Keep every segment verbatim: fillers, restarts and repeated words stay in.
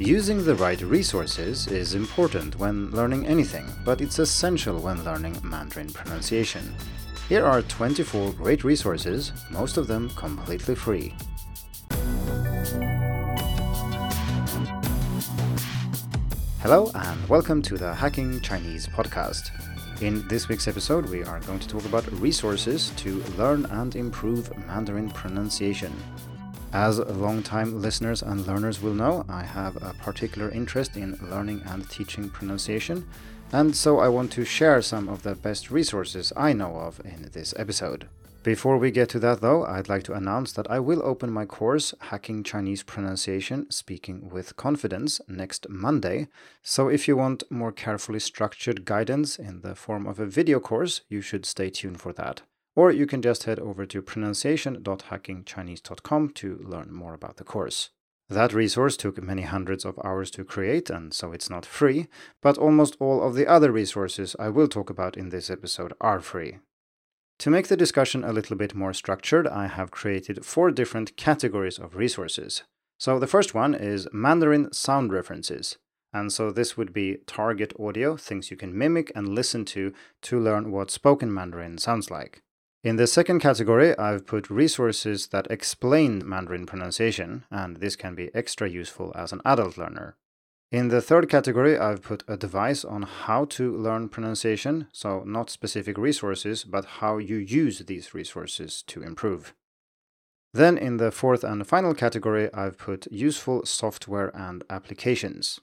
Using the right resources is important when learning anything, but it's essential when learning Mandarin pronunciation. Here are twenty-four great resources, most of them completely free. Hello and welcome to the Hacking Chinese podcast. In this week's episode, we are going to talk about resources to learn and improve Mandarin pronunciation. As long-time listeners and learners will know, I have a particular interest in learning and teaching pronunciation, and so I want to share some of the best resources I know of in this episode. Before we get to that though, I'd like to announce that I will open my course, Hacking Chinese Pronunciation, Speaking with Confidence, next Monday. So if you want more carefully structured guidance in the form of a video course, you should stay tuned for that. Or you can just head over to pronunciation dot hacking chinese dot com to learn more about the course. That resource took many hundreds of hours to create, and so it's not free, but almost all of the other resources I will talk about in this episode are free. To make the discussion a little bit more structured, I have created four different categories of resources. So the first one is Mandarin sound references. And so this would be target audio, things you can mimic and listen to to learn what spoken Mandarin sounds like. In the second category, I've put resources that explain Mandarin pronunciation, and this can be extra useful as an adult learner. In the third category, I've put advice on how to learn pronunciation, so not specific resources, but how you use these resources to improve. Then in the fourth and final category, I've put useful software and applications.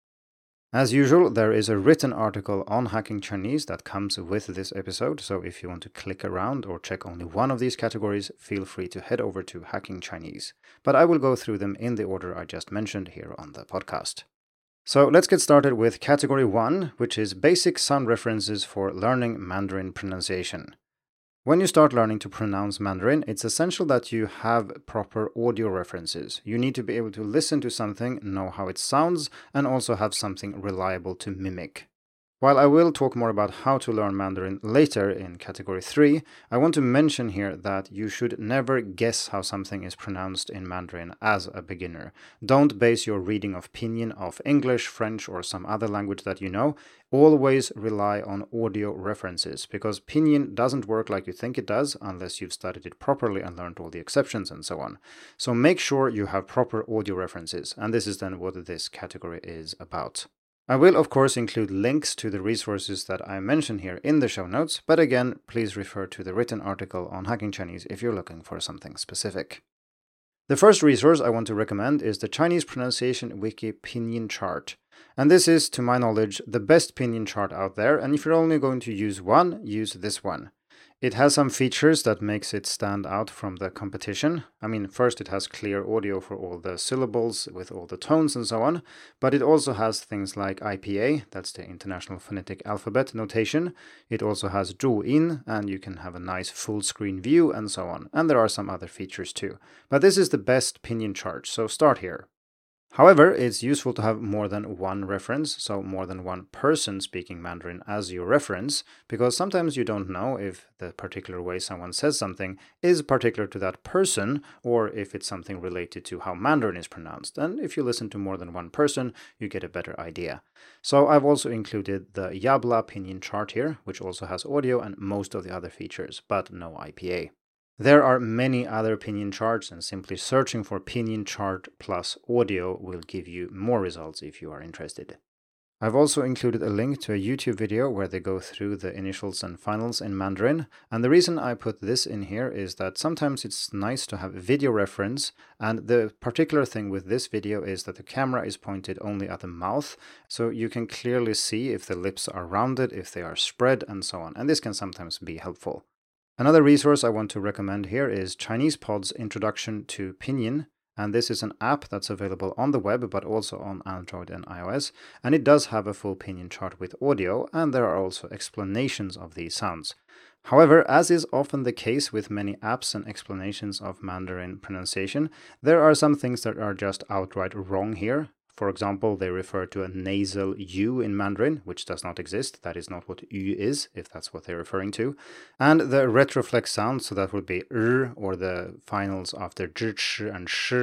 As usual, there is a written article on Hacking Chinese that comes with this episode, so if you want to click around or check only one of these categories, feel free to head over to Hacking Chinese. But I will go through them in the order I just mentioned here on the podcast. So let's get started with category one, which is basic sound references for learning Mandarin pronunciation. When you start learning to pronounce Mandarin, it's essential that you have proper audio references. You need to be able to listen to something, know how it sounds, and also have something reliable to mimic. While I will talk more about how to learn Mandarin later in category three, I want to mention here that you should never guess how something is pronounced in Mandarin as a beginner. Don't base your reading of pinyin off English, French, or some other language that you know. Always rely on audio references, because pinyin doesn't work like you think it does unless you've studied it properly and learned all the exceptions and so on. So make sure you have proper audio references, and this is then what this category is about. I will, of course, include links to the resources that I mention here in the show notes, but again, please refer to the written article on Hacking Chinese if you're looking for something specific. The first resource I want to recommend is the Chinese Pronunciation Wiki Pinyin Chart. And this is, to my knowledge, the best pinyin chart out there, and if you're only going to use one, use this one. It has some features that makes it stand out from the competition. I mean, first it has clear audio for all the syllables with all the tones and so on, but it also has things like I P A, that's the International Phonetic Alphabet notation. It also has Zhuyin, and you can have a nice full screen view and so on. And there are some other features too. But this is the best pinyin chart, so start here. However, it's useful to have more than one reference, so more than one person speaking Mandarin as your reference, because sometimes you don't know if the particular way someone says something is particular to that person, or if it's something related to how Mandarin is pronounced. And if you listen to more than one person, you get a better idea. So I've also included the Yabla pinyin chart here, which also has audio and most of the other features, but no I P A. There are many other pinyin charts, and simply searching for pinyin chart plus audio will give you more results if you are interested. I've also included a link to a YouTube video where they go through the initials and finals in Mandarin, and the reason I put this in here is that sometimes it's nice to have a video reference, and the particular thing with this video is that the camera is pointed only at the mouth, so you can clearly see if the lips are rounded, if they are spread, and so on, and this can sometimes be helpful. Another resource I want to recommend here is ChinesePod's Introduction to Pinyin, and this is an app that's available on the web but also on Android and iOS, and it does have a full pinyin chart with audio, and there are also explanations of these sounds. However, as is often the case with many apps and explanations of Mandarin pronunciation, there are some things that are just outright wrong here. For example, they refer to a nasal U in Mandarin, which does not exist. That is not what U is, if that's what they're referring to. And the retroflex sound, so that would be R, or the finals after zh, ch, and sh,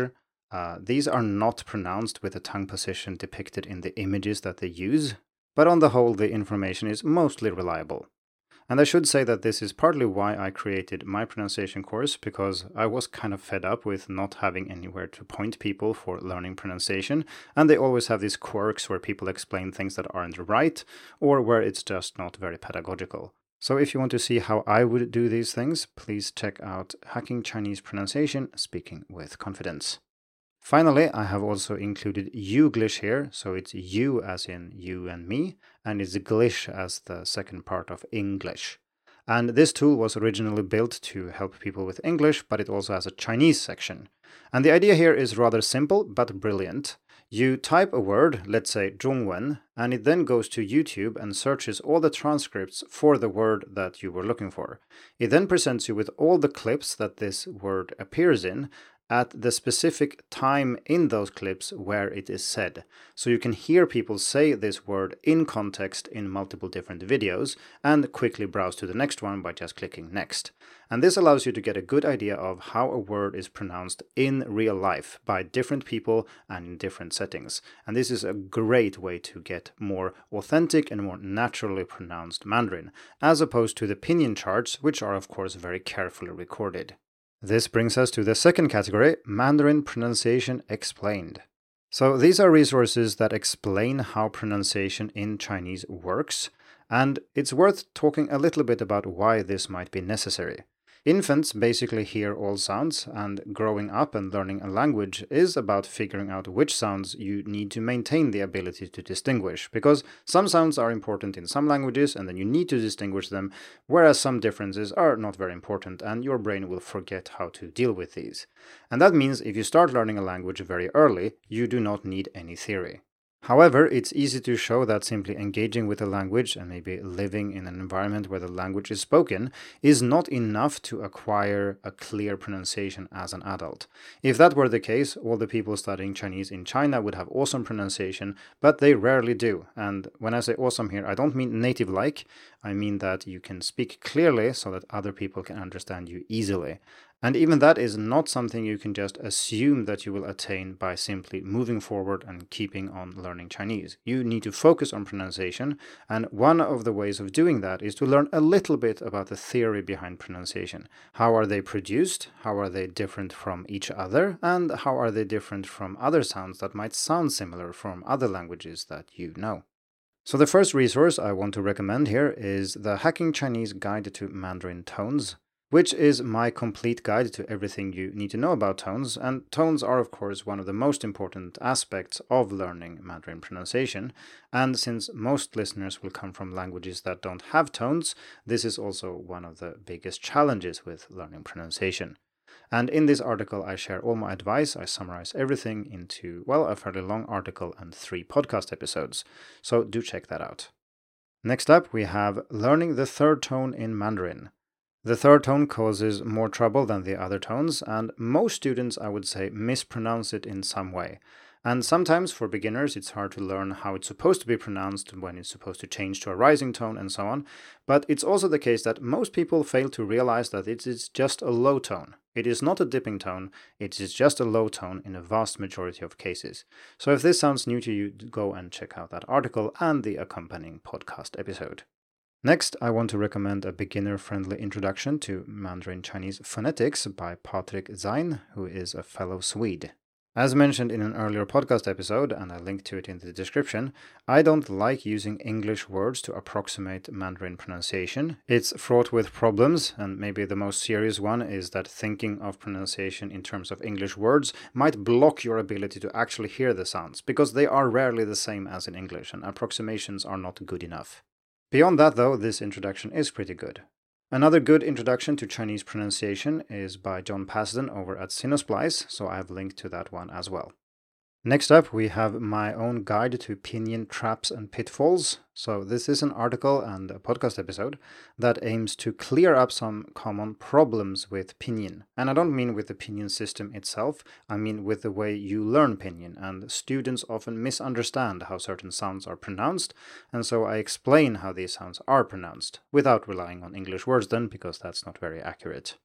Uh, these are not pronounced with the tongue position depicted in the images that they use, but on the whole, the information is mostly reliable. And I should say that this is partly why I created my pronunciation course, because I was kind of fed up with not having anywhere to point people for learning pronunciation, and they always have these quirks where people explain things that aren't right, or where it's just not very pedagogical. So if you want to see how I would do these things, please check out Hacking Chinese Pronunciation, Speaking with Confidence. Finally, I have also included Youglish here, so it's you as in you and me, and it's glish as the second part of English. And this tool was originally built to help people with English, but it also has a Chinese section. And the idea here is rather simple, but brilliant. You type a word, let's say 中文, and it then goes to YouTube and searches all the transcripts for the word that you were looking for. It then presents you with all the clips that this word appears in, at the specific time in those clips where it is said. So you can hear people say this word in context in multiple different videos and quickly browse to the next one by just clicking next. And this allows you to get a good idea of how a word is pronounced in real life by different people and in different settings. And this is a great way to get more authentic and more naturally pronounced Mandarin, as opposed to the pinyin charts, which are of course very carefully recorded. This brings us to the second category, Mandarin Pronunciation Explained. So these are resources that explain how pronunciation in Chinese works, and it's worth talking a little bit about why this might be necessary. Infants basically hear all sounds, and growing up and learning a language is about figuring out which sounds you need to maintain the ability to distinguish, because some sounds are important in some languages and then you need to distinguish them, whereas some differences are not very important and your brain will forget how to deal with these. And that means if you start learning a language very early, you do not need any theory. However, it's easy to show that simply engaging with a language and maybe living in an environment where the language is spoken is not enough to acquire a clear pronunciation as an adult. If that were the case, all the people studying Chinese in China would have awesome pronunciation, but they rarely do. And when I say awesome here, I don't mean native-like, I mean that you can speak clearly so that other people can understand you easily. And even that is not something you can just assume that you will attain by simply moving forward and keeping on learning Chinese. You need to focus on pronunciation, and one of the ways of doing that is to learn a little bit about the theory behind pronunciation. How are they produced? How are they different from each other? And how are they different from other sounds that might sound similar from other languages that you know? So the first resource I want to recommend here is the Hacking Chinese Guide to Mandarin Tones, which is my complete guide to everything you need to know about tones, and tones are of course one of the most important aspects of learning Mandarin pronunciation, and since most listeners will come from languages that don't have tones, this is also one of the biggest challenges with learning pronunciation. And in this article I share all my advice, I summarize everything into, well, a fairly long article and three podcast episodes, so do check that out. Next up we have Learning the Third Tone in Mandarin. The third tone causes more trouble than the other tones, and most students, I would say, mispronounce it in some way. And sometimes, for beginners, it's hard to learn how it's supposed to be pronounced, when it's supposed to change to a rising tone, and so on. But it's also the case that most people fail to realize that it is just a low tone. It is not a dipping tone, it is just a low tone in a vast majority of cases. So if this sounds new to you, go and check out that article and the accompanying podcast episode. Next, I want to recommend a beginner-friendly introduction to Mandarin Chinese phonetics by Patrik Zein, who is a fellow Swede. As mentioned in an earlier podcast episode, and I link to it in the description, I don't like using English words to approximate Mandarin pronunciation. It's fraught with problems, and maybe the most serious one is that thinking of pronunciation in terms of English words might block your ability to actually hear the sounds, because they are rarely the same as in English, and approximations are not good enough. Beyond that, though, this introduction is pretty good. Another good introduction to Chinese pronunciation is by John Pasden over at Sinosplice, so I have linked to that one as well. Next up, we have my own guide to pinyin traps and pitfalls. So this is an article and a podcast episode that aims to clear up some common problems with pinyin. And I don't mean with the pinyin system itself, I mean with the way you learn pinyin, and students often misunderstand how certain sounds are pronounced, and so I explain how these sounds are pronounced, without relying on English words then, because that's not very accurate.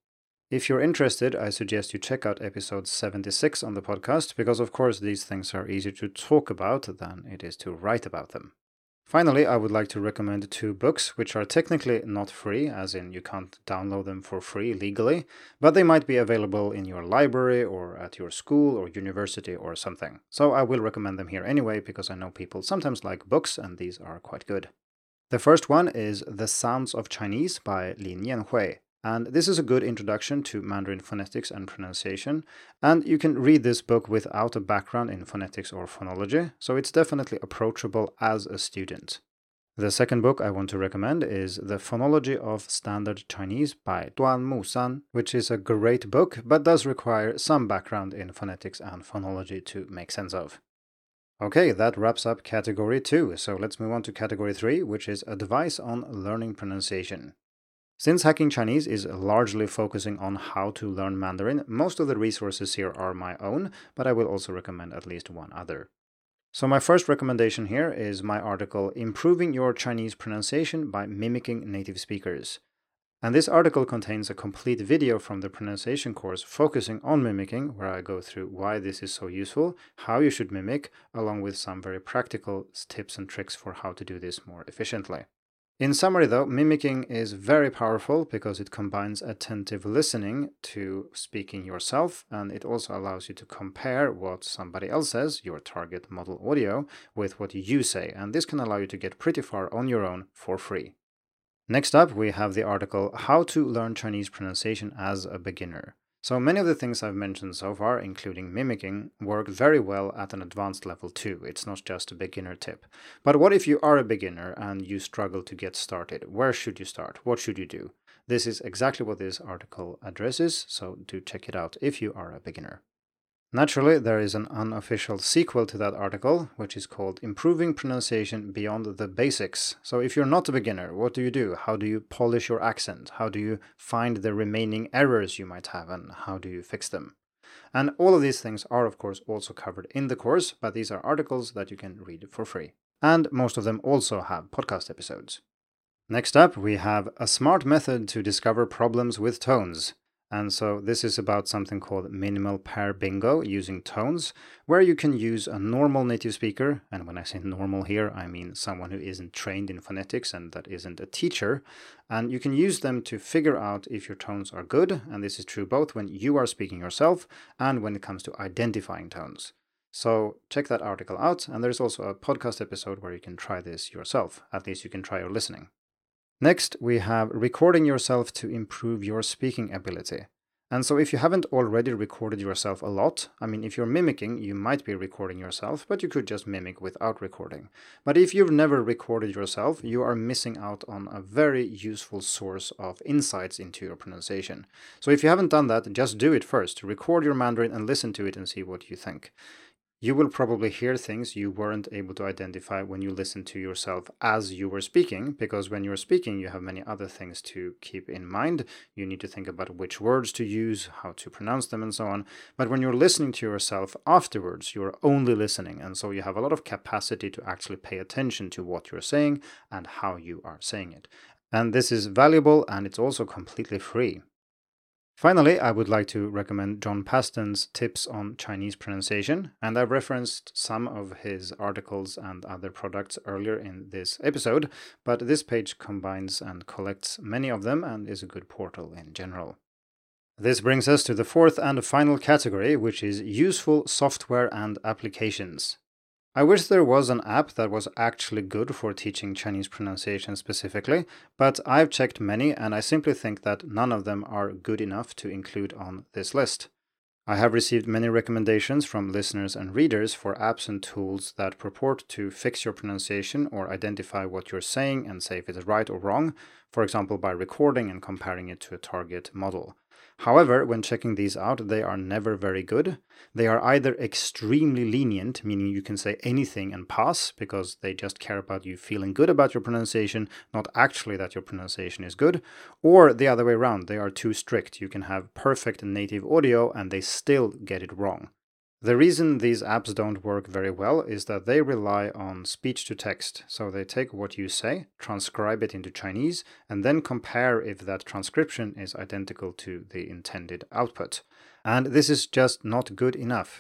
If you're interested, I suggest you check out episode seventy-six on the podcast, because of course these things are easier to talk about than it is to write about them. Finally, I would like to recommend two books which are technically not free, as in you can't download them for free legally, but they might be available in your library or at your school or university or something. So I will recommend them here anyway, because I know people sometimes like books and these are quite good. The first one is The Sounds of Chinese by Lin Yanhui. And this is a good introduction to Mandarin phonetics and pronunciation, and you can read this book without a background in phonetics or phonology, so it's definitely approachable as a student. The second book I want to recommend is The Phonology of Standard Chinese by Duan Musan, which is a great book, but does require some background in phonetics and phonology to make sense of. Okay, that wraps up category two, so let's move on to category three, which is advice on learning pronunciation. Since Hacking Chinese is largely focusing on how to learn Mandarin, most of the resources here are my own, but I will also recommend at least one other. So my first recommendation here is my article Improving Your Chinese Pronunciation by Mimicking Native Speakers. And this article contains a complete video from the pronunciation course focusing on mimicking, where I go through why this is so useful, how you should mimic, along with some very practical tips and tricks for how to do this more efficiently. In summary though, mimicking is very powerful because it combines attentive listening to speaking yourself, and it also allows you to compare what somebody else says, your target model audio, with what you say, and this can allow you to get pretty far on your own for free. Next up, we have the article How to Learn Chinese Pronunciation as a Beginner. So many of the things I've mentioned so far, including mimicking, work very well at an advanced level too. It's not just a beginner tip. But what if you are a beginner and you struggle to get started? Where should you start? What should you do? This is exactly what this article addresses, so do check it out if you are a beginner. Naturally, there is an unofficial sequel to that article, which is called Improving Pronunciation Beyond the Basics. So if you're not a beginner, what do you do? How do you polish your accent? How do you find the remaining errors you might have, and how do you fix them? And all of these things are, of course, also covered in the course, but these are articles that you can read for free. And most of them also have podcast episodes. Next up, we have A Smart Method to Discover Problems with Tones. And so this is about something called minimal pair bingo using tones, where you can use a normal native speaker, and when I say normal here, I mean someone who isn't trained in phonetics and that isn't a teacher, and you can use them to figure out if your tones are good, and this is true both when you are speaking yourself and when it comes to identifying tones. So check that article out, and there's also a podcast episode where you can try this yourself. At least you can try your listening. Next, we have recording yourself to improve your speaking ability. And so if you haven't already recorded yourself a lot, I mean, if you're mimicking, you might be recording yourself, but you could just mimic without recording. But if you've never recorded yourself, you are missing out on a very useful source of insights into your pronunciation. So if you haven't done that, just do it first. Record your Mandarin and listen to it and see what you think. You will probably hear things you weren't able to identify when you listened to yourself as you were speaking, because when you're speaking, you have many other things to keep in mind. You need to think about which words to use, how to pronounce them, and so on. But when you're listening to yourself afterwards, you're only listening, and so you have a lot of capacity to actually pay attention to what you're saying and how you are saying it. And this is valuable, and it's also completely free. Finally, I would like to recommend John Paston's tips on Chinese pronunciation, and I've referenced some of his articles and other products earlier in this episode, but this page combines and collects many of them and is a good portal in general. This brings us to the fourth and final category, which is useful software and applications. I wish there was an app that was actually good for teaching Chinese pronunciation specifically, but I've checked many and I simply think that none of them are good enough to include on this list. I have received many recommendations from listeners and readers for apps and tools that purport to fix your pronunciation or identify what you're saying and say if it's right or wrong, for example by recording and comparing it to a target model. However, when checking these out, they are never very good. They are either extremely lenient, meaning you can say anything and pass, because they just care about you feeling good about your pronunciation, not actually that your pronunciation is good, or the other way around, they are too strict. You can have perfect native audio and they still get it wrong. The reason these apps don't work very well is that they rely on speech to text. So they take what you say, transcribe it into Chinese, and then compare if that transcription is identical to the intended output. And this is just not good enough.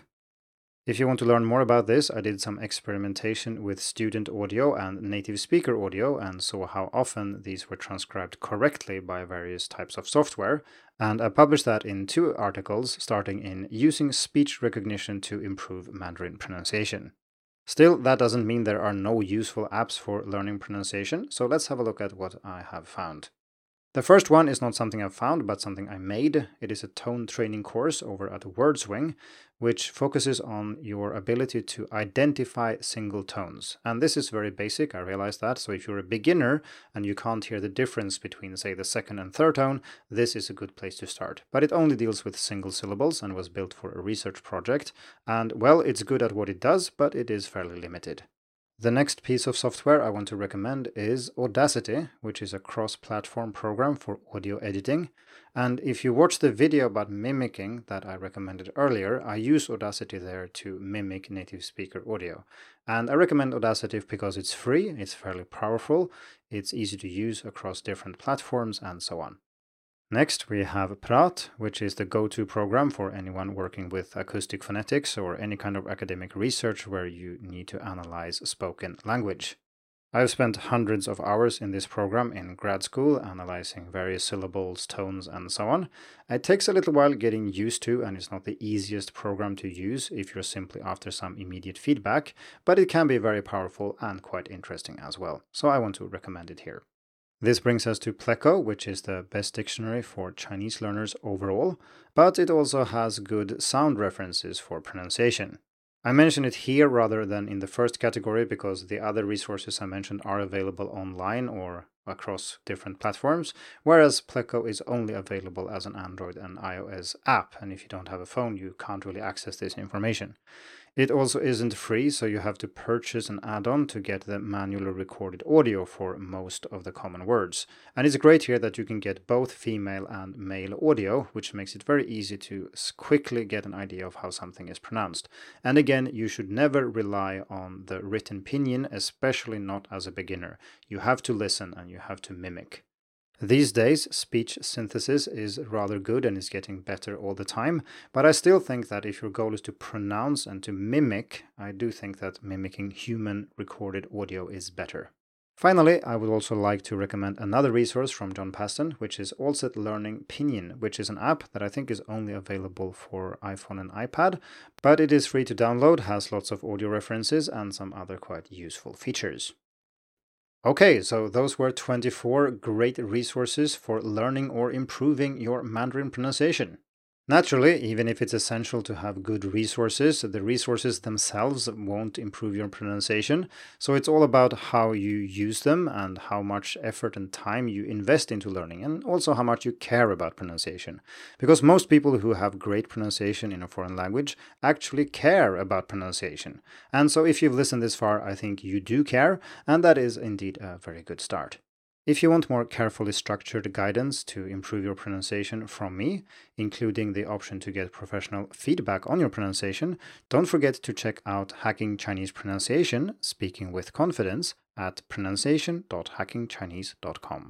If you want to learn more about this, I did some experimentation with student audio and native speaker audio and saw how often these were transcribed correctly by various types of software. And I published that in two articles starting in Using Speech Recognition to Improve Mandarin Pronunciation. Still, that doesn't mean there are no useful apps for learning pronunciation, so let's have a look at what I have found. The first one is not something I've found, but something I made. It is a tone training course over at WordSwing, which focuses on your ability to identify single tones. And this is very basic, I realize that. So if you're a beginner and you can't hear the difference between, say, the second and third tone, this is a good place to start. But it only deals with single syllables and was built for a research project. And, well, it's good at what it does, but it is fairly limited. The next piece of software I want to recommend is Audacity, which is a cross-platform program for audio editing. And if you watch the video about mimicking that I recommended earlier, I use Audacity there to mimic native speaker audio. And I recommend Audacity because it's free, it's fairly powerful, it's easy to use across different platforms, and so on. Next, we have Prat, which is the go-to program for anyone working with acoustic phonetics or any kind of academic research where you need to analyze spoken language. I've spent hundreds of hours in this program in grad school, analyzing various syllables, tones, and so on. It takes a little while getting used to, and it's not the easiest program to use if you're simply after some immediate feedback, but it can be very powerful and quite interesting as well. So I want to recommend it here. This brings us to Pleco, which is the best dictionary for Chinese learners overall, but it also has good sound references for pronunciation. I mention it here rather than in the first category because the other resources I mentioned are available online or across different platforms, whereas Pleco is only available as an Android and iOS app, and if you don't have a phone, you can't really access this information. It also isn't free, so you have to purchase an add-on to get the manually recorded audio for most of the common words. And it's great here that you can get both female and male audio, which makes it very easy to quickly get an idea of how something is pronounced. And again, you should never rely on the written pinyin, especially not as a beginner. You have to listen and you have to mimic. These days, speech synthesis is rather good and is getting better all the time, but I still think that if your goal is to pronounce and to mimic, I do think that mimicking human recorded audio is better. Finally, I would also like to recommend another resource from John Paston, which is Allset Learning Pinyin, which is an app that I think is only available for iPhone and iPad, but it is free to download, has lots of audio references and some other quite useful features. Okay, so those were twenty-four great resources for learning or improving your Mandarin pronunciation. Naturally, even if it's essential to have good resources, the resources themselves won't improve your pronunciation. So it's all about how you use them and how much effort and time you invest into learning, and also how much you care about pronunciation. Because most people who have great pronunciation in a foreign language actually care about pronunciation. And so if you've listened this far, I think you do care, and that is indeed a very good start. If you want more carefully structured guidance to improve your pronunciation from me, including the option to get professional feedback on your pronunciation, don't forget to check out Hacking Chinese Pronunciation, Speaking with Confidence, at pronunciation dot hacking chinese dot com.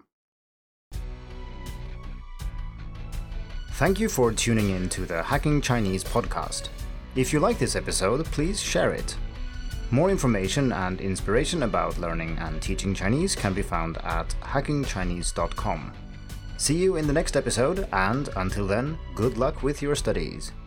Thank you for tuning in to the Hacking Chinese podcast. If you like this episode, please share it. More information and inspiration about learning and teaching Chinese can be found at hacking chinese dot com. See you in the next episode, and until then, good luck with your studies.